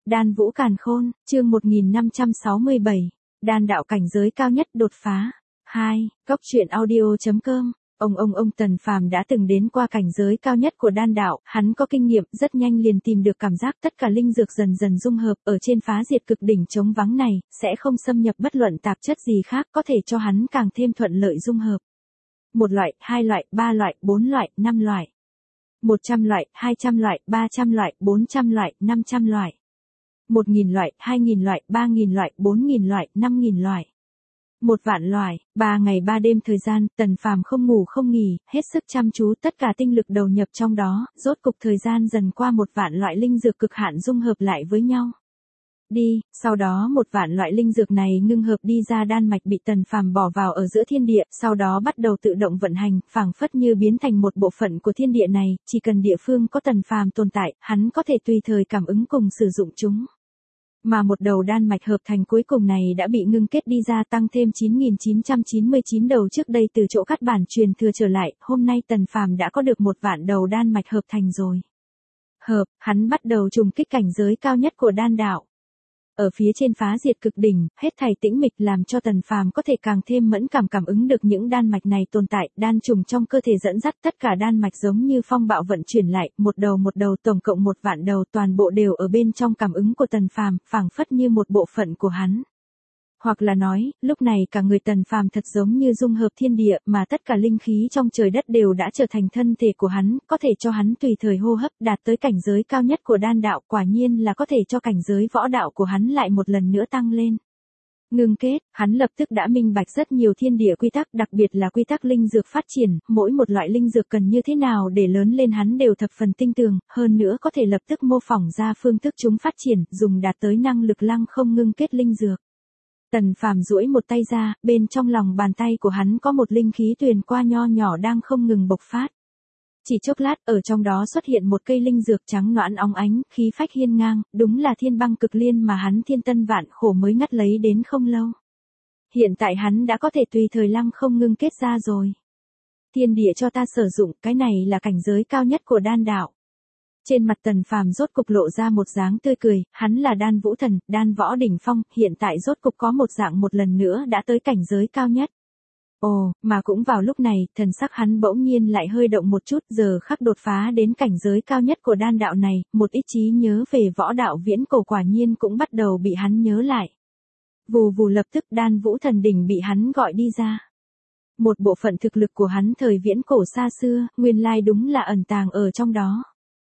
Đan Vũ Càn Khôn, chương 1567. Đan đạo cảnh giới cao nhất đột phá. 2. Cốc truyện audio.com. Ông Tần Phàm đã từng đến qua cảnh giới cao nhất của đan đạo, hắn có kinh nghiệm, rất nhanh liền tìm được cảm giác tất cả linh dược dần dần dung hợp ở trên phá diệt cực đỉnh trống vắng này, sẽ không xâm nhập bất luận tạp chất gì khác, có thể cho hắn càng thêm thuận lợi dung hợp. 1 loại, 2 loại, 3 loại, 4 loại, 5 loại. 100 loại, 200 loại, 300 loại, 400 loại, 500 loại. 1000 loại, 2000 loại, 3000 loại, 4000 loại, 5000 loại. 1.000.000 loại. 3 ngày 3 đêm thời gian, Tần Phàm không ngủ không nghỉ, hết sức chăm chú, tất cả tinh lực đầu nhập trong đó, rốt cục thời gian dần qua 1.000.000 loại linh dược cực hạn dung hợp lại với nhau. Sau đó 1.000.000 loại linh dược này ngưng hợp đi ra đan mạch bị Tần Phàm bỏ vào ở giữa thiên địa, sau đó bắt đầu tự động vận hành, phảng phất như biến thành một bộ phận của thiên địa này, chỉ cần địa phương có Tần Phàm tồn tại, hắn có thể tùy thời cảm ứng cùng sử dụng chúng. Mà một đầu đan mạch hợp thành cuối cùng này đã bị ngưng kết đi ra, tăng thêm 9999 đầu trước đây từ chỗ cắt bản truyền thừa trở lại, hôm nay Tần Phàm đã có được 1.000.000 đầu đan mạch hợp thành rồi. Hắn bắt đầu trùng kích cảnh giới cao nhất của đan đạo. Ở phía trên phá diệt cực đỉnh, hết thảy tĩnh mịch làm cho Tần Phàm có thể càng thêm mẫn cảm ứng được những đan mạch này tồn tại, đan trùng trong cơ thể dẫn dắt tất cả đan mạch giống như phong bạo vận chuyển lại, một đầu tổng cộng 1.000.000 đầu, toàn bộ đều ở bên trong cảm ứng của Tần Phàm, phảng phất như một bộ phận của hắn. Hoặc là nói, lúc này cả người Tần Phàm thật giống như dung hợp thiên địa, mà tất cả linh khí trong trời đất đều đã trở thành thân thể của hắn, có thể cho hắn tùy thời hô hấp, đạt tới cảnh giới cao nhất của đan đạo, quả nhiên là có thể cho cảnh giới võ đạo của hắn lại một lần nữa tăng lên. Ngưng kết, hắn lập tức đã minh bạch rất nhiều thiên địa quy tắc, đặc biệt là quy tắc linh dược phát triển, mỗi một loại linh dược cần như thế nào để lớn lên hắn đều thập phần tinh tường, hơn nữa có thể lập tức mô phỏng ra phương thức chúng phát triển, dùng đạt tới năng lực lăng không ngưng kết linh dược. Tần Phàm duỗi một tay ra, bên trong lòng bàn tay của hắn có một linh khí tuyền qua nho nhỏ đang không ngừng bộc phát. Chỉ chốc lát, ở trong đó xuất hiện một cây linh dược trắng nõn óng ánh, khí phách hiên ngang, đúng là thiên băng cực liên mà hắn thiên tân vạn khổ mới ngắt lấy đến không lâu. Hiện tại hắn đã có thể tùy thời lăng không ngưng kết ra rồi. Thiên địa cho ta sử dụng, cái này là cảnh giới cao nhất của đan đạo. Trên mặt Tần Phàm rốt cục lộ ra một dáng tươi cười, hắn là đan vũ thần, đan võ đỉnh phong, hiện tại rốt cục có một dạng một lần nữa đã tới cảnh giới cao nhất. Mà cũng vào lúc này, thần sắc hắn bỗng nhiên lại hơi động một chút, giờ khắc đột phá đến cảnh giới cao nhất của đan đạo này, một ít trí nhớ về võ đạo viễn cổ quả nhiên cũng bắt đầu bị hắn nhớ lại. Vù vù, lập tức đan vũ thần đỉnh bị hắn gọi đi ra. Một bộ phận thực lực của hắn thời viễn cổ xa xưa, nguyên lai đúng là ẩn tàng ở trong đó.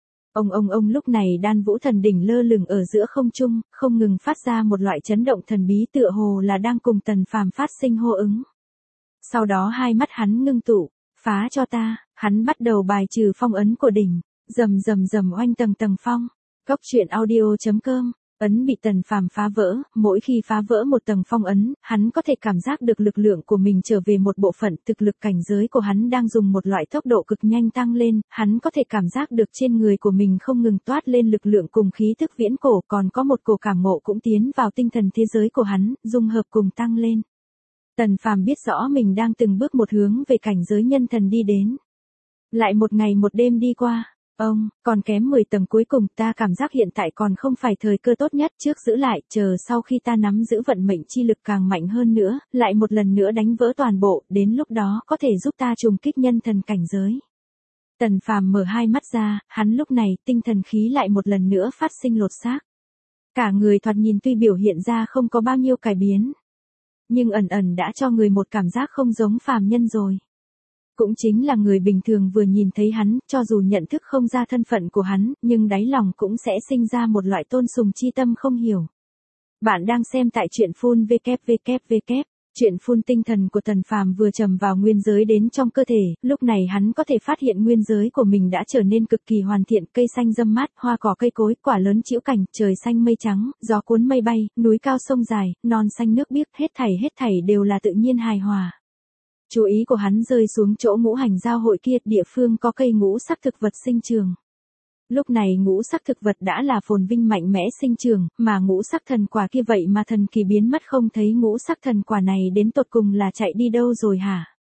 Ông lúc này đan vũ thần đỉnh lơ lửng ở giữa không trung, không ngừng phát ra một loại chấn động thần bí, tựa hồ là đang cùng Tần Phàm phát sinh hô ứng. Sau đó hai mắt hắn ngưng tụ, phá cho ta, hắn bắt đầu bài trừ phong ấn của đỉnh, rầm oanh tầng phong. Cốc truyện audio.com. Ấn bị Tần Phàm phá vỡ, mỗi khi phá vỡ một tầng phong ấn, hắn có thể cảm giác được lực lượng của mình trở về một bộ phận, thực lực cảnh giới của hắn đang dùng một loại tốc độ cực nhanh tăng lên, hắn có thể cảm giác được trên người của mình không ngừng toát lên lực lượng cùng khí thức viễn cổ, còn có một cổ cảm ngộ cũng tiến vào tinh thần thế giới của hắn, dung hợp cùng tăng lên. Tần Phàm biết rõ mình đang từng bước một hướng về cảnh giới nhân thần đi đến. Lại một ngày một đêm đi qua. Còn kém 10 tầng cuối cùng, ta cảm giác hiện tại còn không phải thời cơ tốt nhất, trước giữ lại, chờ sau khi ta nắm giữ vận mệnh chi lực càng mạnh hơn nữa, lại một lần nữa đánh vỡ toàn bộ, đến lúc đó có thể giúp ta trùng kích nhân thần cảnh giới. Tần Phàm mở hai mắt ra, hắn lúc này tinh thần khí lại một lần nữa phát sinh lột xác. Cả người thoạt nhìn tuy biểu hiện ra không có bao nhiêu cải biến, nhưng ẩn đã cho người một cảm giác không giống phàm nhân rồi. Cũng chính là người bình thường vừa nhìn thấy hắn, cho dù nhận thức không ra thân phận của hắn, nhưng đáy lòng cũng sẽ sinh ra một loại tôn sùng chi tâm không hiểu. Bạn đang xem tại truyện full www. Truyện full tinh thần của Tần Phàm vừa trầm vào nguyên giới đến trong cơ thể, lúc này hắn có thể phát hiện nguyên giới của mình đã trở nên cực kỳ hoàn thiện, cây xanh râm mát, hoa cỏ cây cối, quả lớn trĩu cành, trời xanh mây trắng, gió cuốn mây bay, núi cao sông dài, non xanh nước biếc, hết thảy đều là tự nhiên hài hòa. Chú ý của hắn rơi xuống chỗ ngũ hành giao hội kia, địa phương có cây ngũ sắc thực vật sinh trường. Lúc này ngũ sắc thực vật đã là phồn vinh mạnh mẽ sinh trường, mà ngũ sắc thần quả kia vậy mà thần kỳ biến mất không thấy, ngũ sắc thần quả này đến tột cùng là chạy đi đâu rồi hả?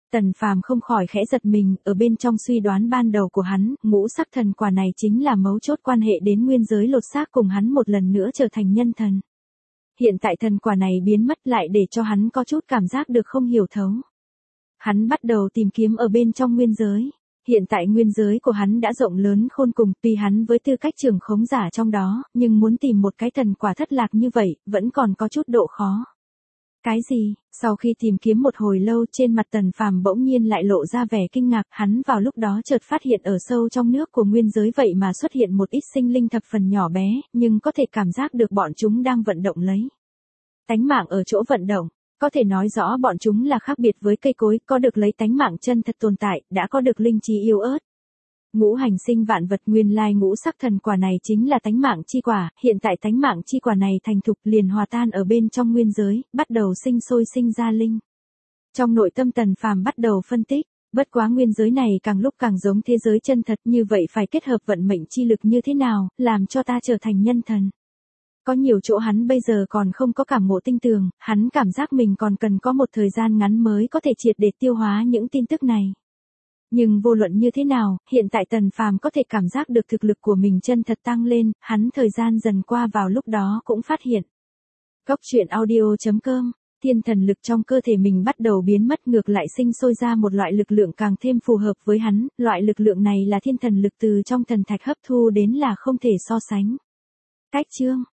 Tần Phàm không khỏi khẽ giật mình, ở bên trong suy đoán ban đầu của hắn, ngũ sắc thần quả này chính là mấu chốt quan hệ đến nguyên giới lột xác cùng hắn một lần nữa trở thành nhân thần. Hiện tại thần quả này biến mất lại để cho hắn có chút cảm giác được không hiểu thấu. Hắn bắt đầu tìm kiếm ở bên trong nguyên giới. Hiện tại nguyên giới của hắn đã rộng lớn khôn cùng, tuy hắn với tư cách trưởng khống giả trong đó, nhưng muốn tìm một cái thần quả thất lạc như vậy, vẫn còn có chút độ khó. Cái gì? Sau khi tìm kiếm một hồi lâu, trên mặt Tần Phàm bỗng nhiên lại lộ ra vẻ kinh ngạc, hắn vào lúc đó chợt phát hiện ở sâu trong nước của nguyên giới vậy mà xuất hiện một ít sinh linh thập phần nhỏ bé, nhưng có thể cảm giác được bọn chúng đang vận động lấy. Tánh mạng ở chỗ vận động, có thể nói rõ bọn chúng là khác biệt với cây cối, có được lấy tánh mạng chân thật tồn tại, đã có được linh trí yếu ớt. Ngũ hành sinh vạn vật, nguyên lai ngũ sắc thần quả này chính là tánh mạng chi quả, hiện tại tánh mạng chi quả này thành thục liền hòa tan ở bên trong nguyên giới, bắt đầu sinh sôi sinh ra linh. Trong nội tâm Tần Phàm bắt đầu phân tích, bất quá nguyên giới này càng lúc càng giống thế giới chân thật, như vậy phải kết hợp vận mệnh chi lực như thế nào, làm cho ta trở thành nhân thần. Có nhiều chỗ hắn bây giờ còn không có cảm ngộ tinh tường, hắn cảm giác mình còn cần có một thời gian ngắn mới có thể triệt để tiêu hóa những tin tức này. Nhưng vô luận như thế nào, hiện tại Tần Phàm có thể cảm giác được thực lực của mình chân thật tăng lên, hắn thời gian dần qua vào lúc đó cũng phát hiện. Cốc truyện audio.com, thiên thần lực trong cơ thể mình bắt đầu biến mất, ngược lại sinh sôi ra một loại lực lượng càng thêm phù hợp với hắn, loại lực lượng này là thiên thần lực từ trong thần thạch hấp thu đến là không thể so sánh. Cách chương